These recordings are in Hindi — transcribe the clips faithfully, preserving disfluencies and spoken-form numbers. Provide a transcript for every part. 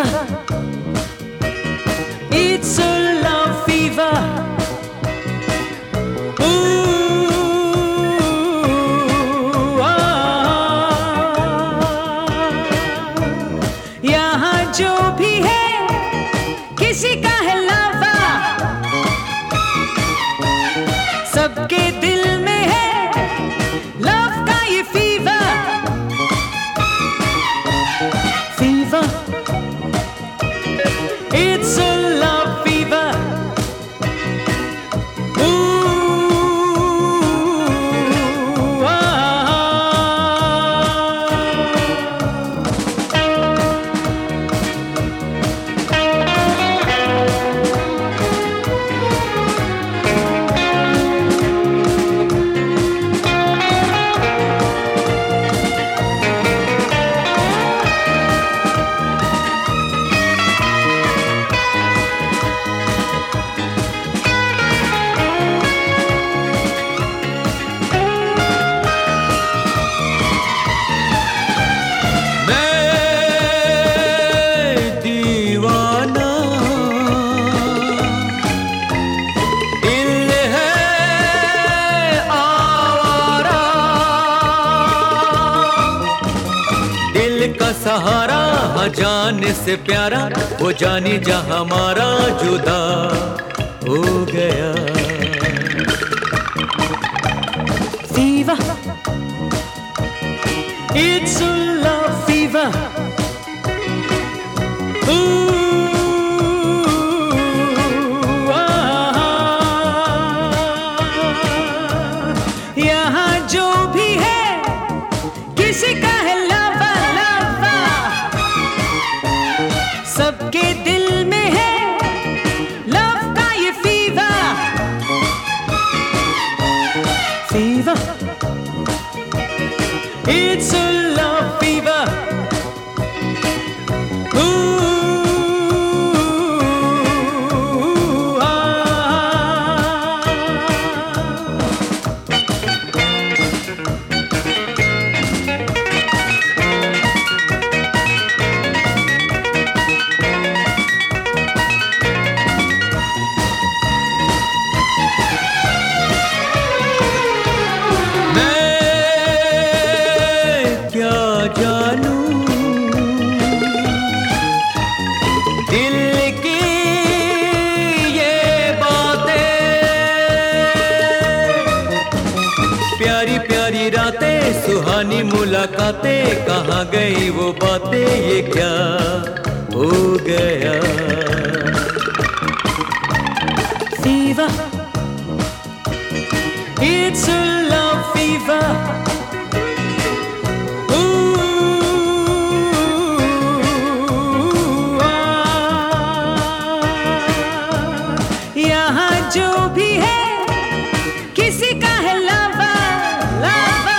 It's a love fever. Ooh, ah, यहाँ जो भी है किसी का है लावा, सबके दिल में है लव का ये fever, fever. It's a love fever. Ooh, ah. का सहारा हाँ जाने से प्यारा, वो जानी जा हमारा जुदा हो गया। Fever, it's a love fever. Ooh, ah, यहाँ जो भी है किसी का है लावा, लावा, सबके दिल में है लव का ये fever, fever. It's a love fever. Ooh, ah. दिल की ये बातें, प्यारी प्यारी रातें, सुहानी मुलाकातें, कहाँ गई वो बातें, ये क्या हो गया। Fever, it's a love fever. यहाँ जो भी है किसी का है लावा, लावा,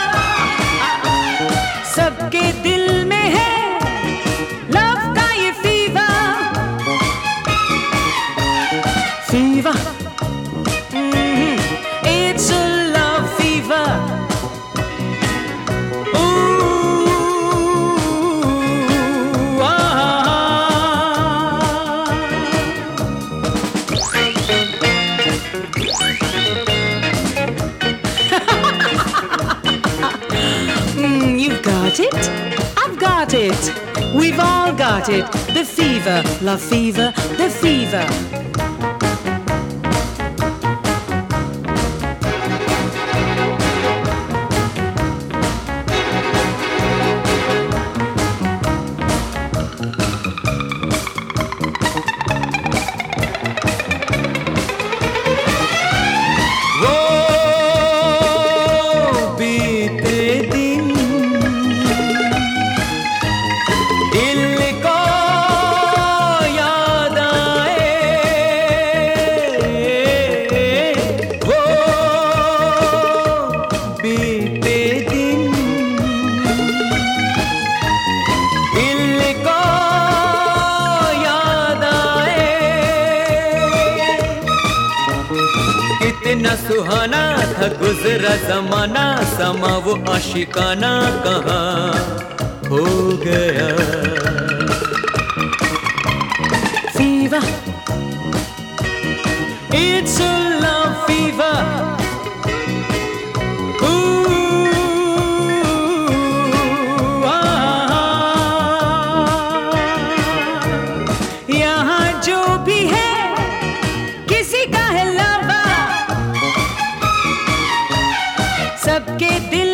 सबके दिल में है लव का ये fever, fever. It's a love fever. Ooh, ah. Mm, you've got it. I've got it. We've all got it. The fever, love fever, the fever. कितना सुहाना था गुजरा जमाना, समा वो आशिकाना कहाँ हो गया। fever. It's a love fever. Ooh, ah, यहाँ जो भी है किसी का है लवर, सबके दिल